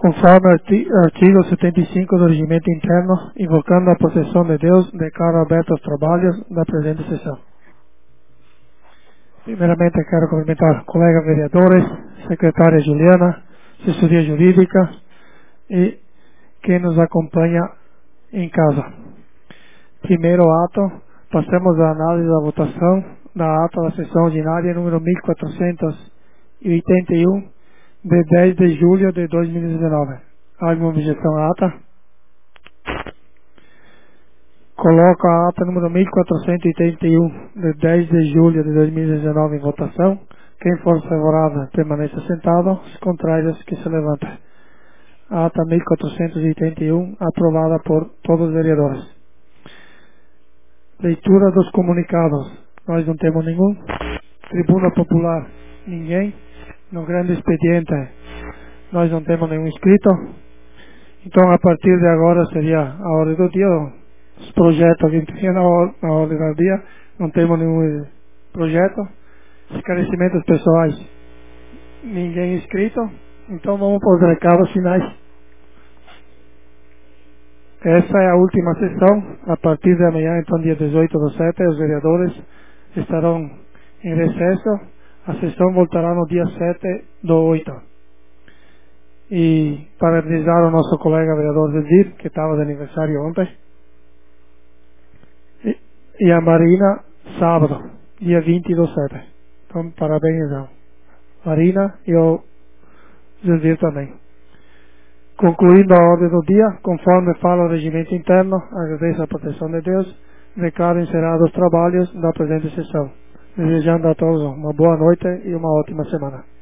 Conforme artigo 75 do Regimento Interno, invocando a proteção de Deus, declaro aberto os trabalhos da presente sessão. Primeiramente, quero cumprimentar colegas vereadores, secretária Juliana, assessoria jurídica e quem nos acompanha em casa. Primeiro ato, passamos à análise da votação da ata da sessão ordinária número 1481, de 10 de julho de 2019. Há alguma objeção à ata? Coloco a ata número 1481, de 10 de julho de 2019 em votação. Quem for favorável, permaneça sentado. Os contrários, que se levantem. A ata 1481, aprovada por todos os vereadores. Leitura dos comunicados. Nós não temos nenhum. Tribuna Popular, ninguém. No grande expediente, nós não temos nenhum inscrito. Então, a partir de agora, seria a ordem do dia. Os projetos que tinha na ordem do dia, não temos nenhum projeto. Esclarecimentos pessoais, ninguém inscrito. Então, vamos para os recados finais. Essa é a última sessão. A partir de amanhã, então, dia 18/7, os vereadores estarão em recesso. A sessão voltará no dia 7/8. E parabenizar o nosso colega vereador Zedir, que estava de aniversário ontem. E a Marina, sábado, dia 20/7. Então, parabéns ao Marina e ao Zedir também. Concluindo a ordem do dia, conforme fala o regimento interno, agradeço a proteção de Deus, declaro encerrados os trabalhos da presente sessão. Desejando a todos uma boa noite e uma ótima semana.